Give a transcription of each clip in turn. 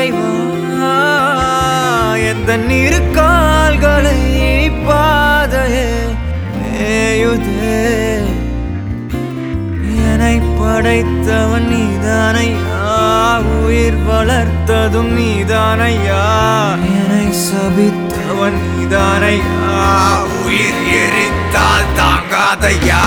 இறைவா எந்த இரு கால்களை பாதையே மேயுதே என்னை படைத்தவன் நீதானையா உயிர் வளர்த்ததும் நீதானையா என்னை சபித்தவன் நீதானையா உயிர் எரித்தால் தாங்காதையா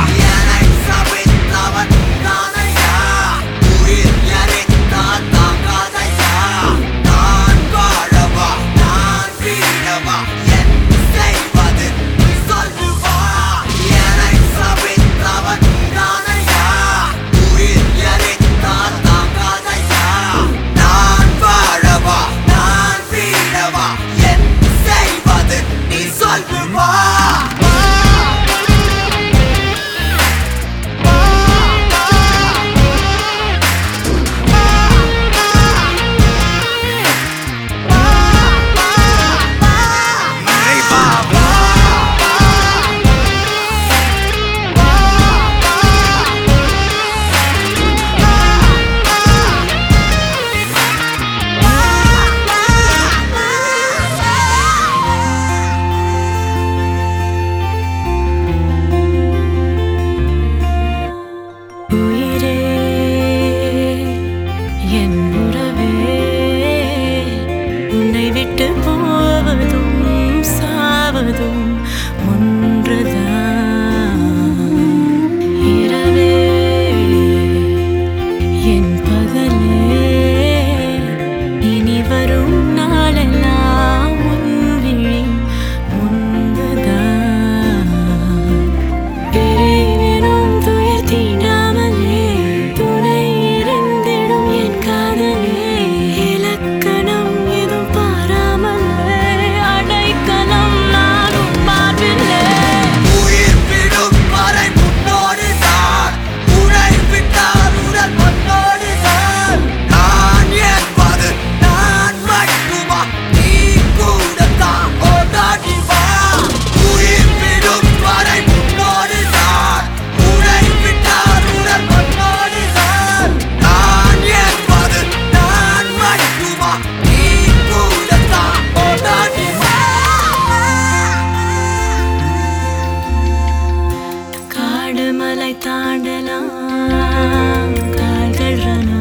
தாண்டலாம் கால்கள்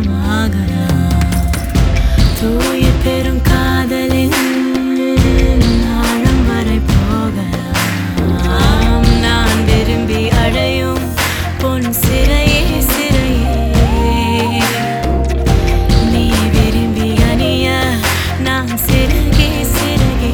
ரணமாகலாம் தூய பெரும் காதலின் ஆழம் வரை போகலாம் நான் விரும்பி அடையும் பொன் சிறையே சிறையே நீ விரும்பி அணிய நான் சிறகே சிறகே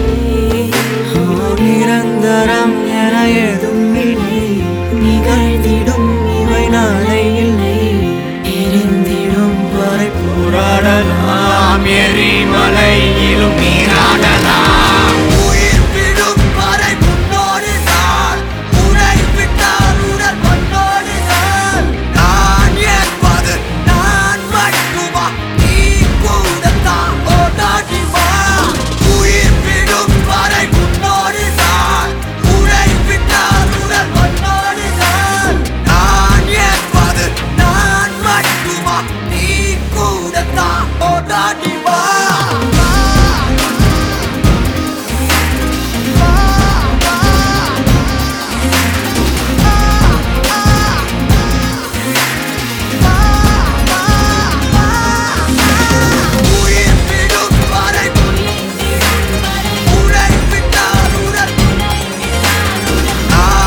நிரந்தரம் என ஏதும் இல்லை நிகழ்ந்திடும் இவை நாளை இல்லை எரிந்திடும் வரை போராடலாம் எரிமலையிலும் நீராடலாம் உயிர் விடும் வரை முன்னோடு நான் உரை விட்டால் உடல் மண்ணோடு நான் என்பது நான் மட்டுமா நீ கூடத்தான் ஓடாடி வா உயிர் விடும் வரை முன்னோடு நான் உரை விட்டால் உடல் மண்ணோடு நான் என்பது நான் மட்டுமா நீ கூடத்தான் ஓடாடி வா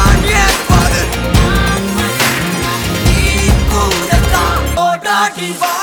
Viva!